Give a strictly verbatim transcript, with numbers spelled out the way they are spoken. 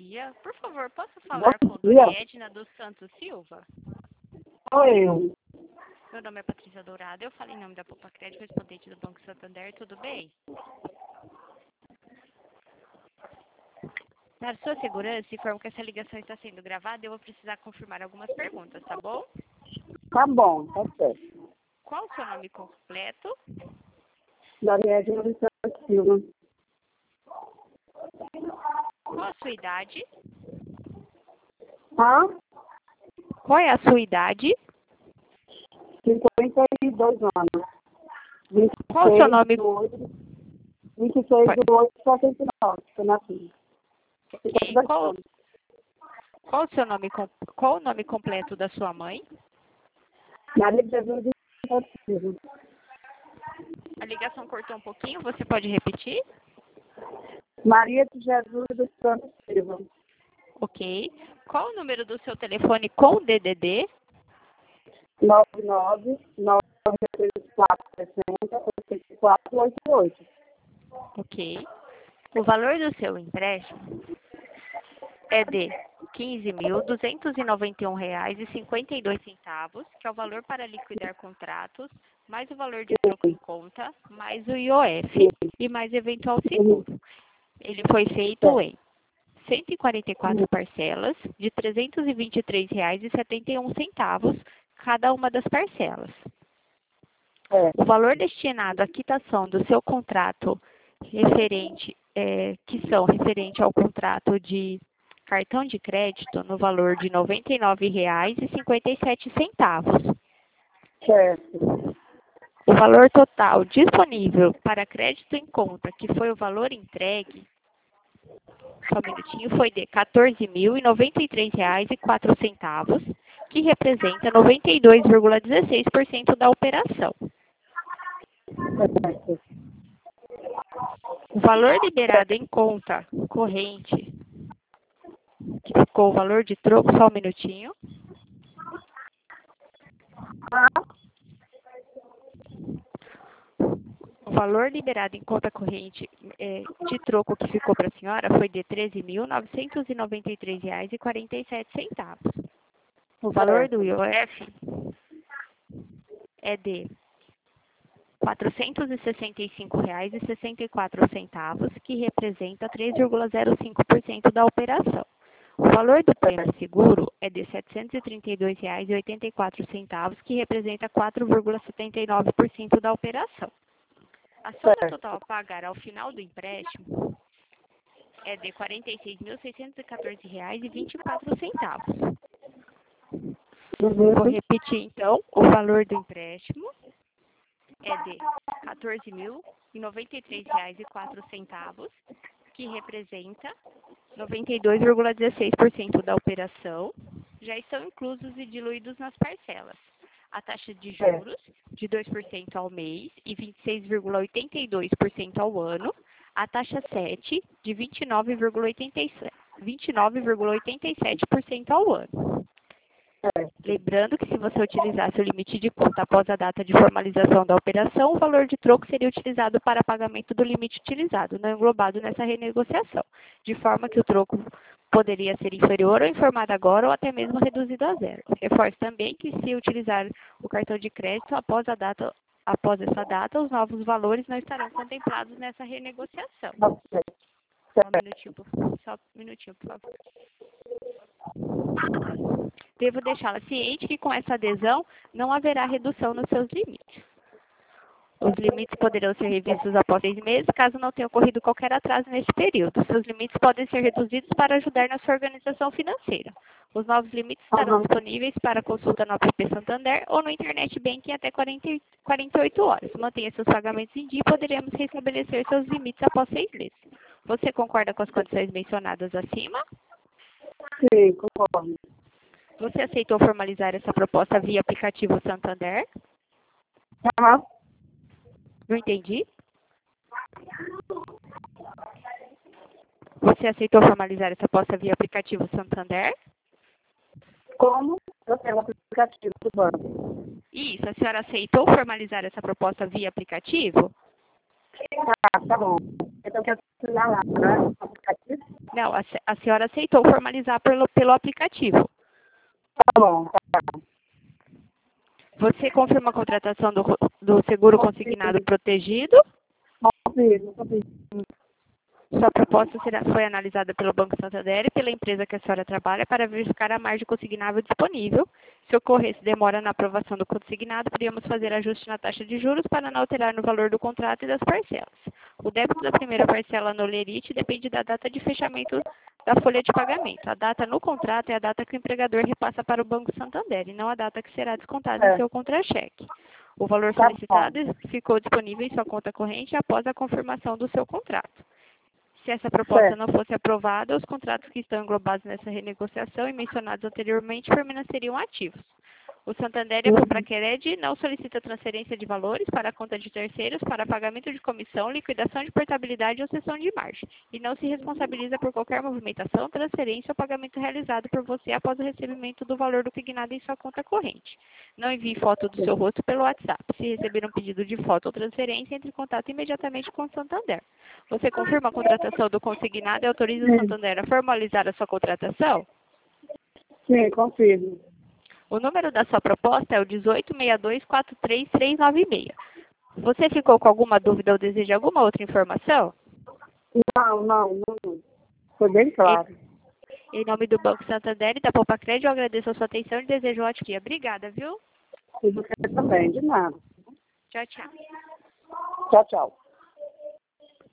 dia. Por favor, posso falar Bom com a dia. Dona Edna dos Santos Silva? Sou eu. Meu nome é Patrícia Dourado. Eu falei em nome da Poupa Crédito, respondente do Banco Santander. Tudo bem? Para sua segurança, informo que essa ligação está sendo gravada e eu vou precisar confirmar algumas perguntas, tá bom? Tá bom, tá certo. Qual o seu nome completo? Daniela de Santos Silva. Qual a sua idade? Hã? Qual é a sua idade? cinquenta e dois anos. Qual o seu nome? vinte e seis de oito de setenta e nove, que eu nasci. Ok. Qual, qual o seu nome, com- qual o nome completo da sua mãe? Maria de Jesus de Santos Silva. A ligação cortou um pouquinho, você pode repetir? Maria de Jesus dos Santos Silva. Ok. Qual o número do seu telefone com D D D? nove nove nove três quatro seis zero oito quatro oito oito. Ok. O valor do seu empréstimo é de quinze mil duzentos e noventa e um reais e cinquenta e dois centavos, que é o valor para liquidar contratos, mais o valor de troco em conta, mais o I O F e mais eventual seguro. Ele foi feito em cento e quarenta e quatro parcelas de trezentos e vinte e três reais e setenta e um centavos cada uma das parcelas. É. O valor destinado à quitação do seu contrato referente, é, que são referente ao contrato de cartão de crédito no valor de noventa e nove reais e cinquenta e sete centavos. Certo. O valor total disponível para crédito em conta, que foi o valor entregue, só um minutinho, foi de quatorze mil e noventa e três reais e quatro centavos, que representa noventa e dois vírgula dezesseis por cento da operação. Certo. O valor liberado em conta corrente, que ficou o valor de troco, só um minutinho. O valor liberado em conta corrente eh, de troco que ficou para a senhora foi de treze mil novecentos e noventa e três reais e quarenta e sete centavos. O valor do I O F é de quatrocentos e sessenta e cinco reais e sessenta e quatro centavos, que representa três vírgula zero cinco por cento da operação. O valor do prêmio seguro é de setecentos e trinta e dois reais e oitenta e quatro centavos, que representa quatro vírgula setenta e nove por cento da operação. A soma total a pagar ao final do empréstimo é de quarenta e seis mil seiscentos e quatorze reais e vinte e quatro centavos. Vou repetir então, o valor do empréstimo é de quatorze mil e noventa e três reais e quatro centavos, que representa noventa e dois vírgula dezesseis por cento da operação. Já estão inclusos e diluídos nas parcelas. A taxa de juros de dois por cento ao mês e vinte e seis vírgula oitenta e dois por cento ao ano. A taxa sete de vinte e nove vírgula oitenta e sete por cento ao ano. Lembrando que se você utilizasse o limite de conta após a data de formalização da operação, o valor de troco seria utilizado para pagamento do limite utilizado, não englobado nessa renegociação, de forma que o troco poderia ser inferior ou informado agora ou até mesmo reduzido a zero. Reforço também que se utilizar o cartão de crédito após a data, após essa data, os novos valores não estarão contemplados nessa renegociação. Só um minutinho, por favor. Só um minutinho, por favor. Devo deixá-la ciente que com essa adesão não haverá redução nos seus limites. Os limites poderão ser revistos após seis meses, caso não tenha ocorrido qualquer atraso neste período. Seus limites podem ser reduzidos para ajudar na sua organização financeira. Os novos limites estarão disponíveis para consulta no app Santander ou no Internet Banking até quarenta e oito horas. Mantenha seus pagamentos em dia e poderemos restabelecer seus limites após seis meses. Você concorda com as condições mencionadas acima? Sim, concordo. Você aceitou formalizar essa proposta via aplicativo Santander? Aham. Não entendi. Você aceitou formalizar essa proposta via aplicativo Santander? Como? Eu tenho o aplicativo do banco. Isso, a senhora aceitou formalizar essa proposta via aplicativo? Tá, tá bom. Então quer assinar lá, né? Aplicativo? Não, a, se- a senhora aceitou formalizar pelo, pelo aplicativo. Tá bom, tá. Você confirma a contratação do, do seguro consignado protegido? Confirmo, confirmo. Sua proposta será, foi analisada pelo Banco Santander e pela empresa que a senhora trabalha para verificar a margem consignável disponível. Se ocorresse demora na aprovação do consignado, podíamos fazer ajuste na taxa de juros para não alterar no valor do contrato e das parcelas. O débito da primeira parcela no lerite depende da data de fechamento da folha de pagamento. A data no contrato é a data que o empregador repassa para o Banco Santander e não a data que será descontada em É, seu contra-cheque. O valor tá solicitado bom. ficou disponível em sua conta corrente após a confirmação do seu contrato. Se essa proposta Certo. não fosse aprovada, os contratos que estão englobados nessa renegociação e mencionados anteriormente permaneceriam ativos. O Santander e a Uhum. Popracred não solicita transferência de valores para a conta de terceiros para pagamento de comissão, liquidação de portabilidade ou cessão de margem, e não se responsabiliza por qualquer movimentação, transferência ou pagamento realizado por você após o recebimento do valor do consignado em sua conta corrente. Não envie foto do seu rosto pelo WhatsApp. Se receber um pedido de foto ou transferência, entre em contato imediatamente com o Santander. Você confirma a contratação do consignado e autoriza o Sim, Santander a formalizar a sua contratação? sim, confirmo. O número da sua proposta é o dezoito seis dois quatro três três nove seis. Você ficou com alguma dúvida ou deseja alguma outra informação? Não, não, não. Foi bem claro. Em, em nome do Banco Santander e da Popracred, eu agradeço a sua atenção e desejo um ótimo dia. Obrigada, viu? E você também, de nada. Tchau, tchau. Tchau, tchau.